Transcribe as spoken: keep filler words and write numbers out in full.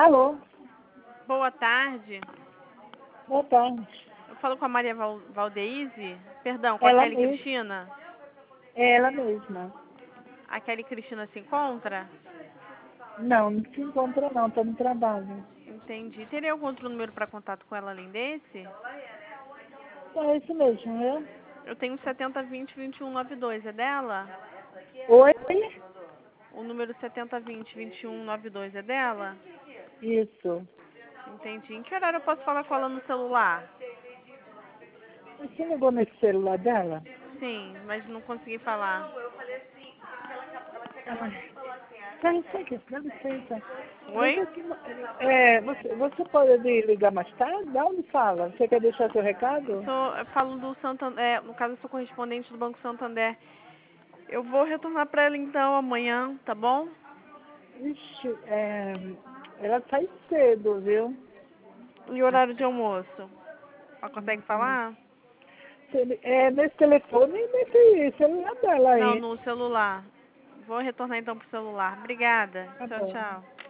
Alô? Boa tarde. Boa tarde. Eu falo com a Maria Val Valdeise? Perdão, com a Ela Kelly mesma. Cristina? É ela mesma. A Kelly Cristina se encontra? Não, não se encontra não, está no trabalho. Entendi. Teria algum outro número para contato com ela além desse? É isso mesmo, viu? Eu tenho setenta vinte vinte e um noventa e dois, é dela? Oi? O número setenta vinte vinte e um noventa e dois é dela? Isso. Entendi. Em que horário eu posso falar com ela no celular? Você ligou nesse celular dela? Sim, mas não consegui falar. Ela... Dá licença, dá licença. Oi? Você, que... é, você, você pode ligar mais tarde? Dá onde fala? Você quer deixar seu Eu, recado? sou, eu falo do Santander, no caso eu sou correspondente do Banco Santander. Eu vou retornar para ela então amanhã, tá bom? Ixi, é... ela sai cedo, viu? E horário de almoço? Ela consegue Hum, falar? É nesse telefone e nesse celular dela Não, aí. no celular. Vou retornar então pro celular. Obrigada. Tá Tchau, bom. tchau.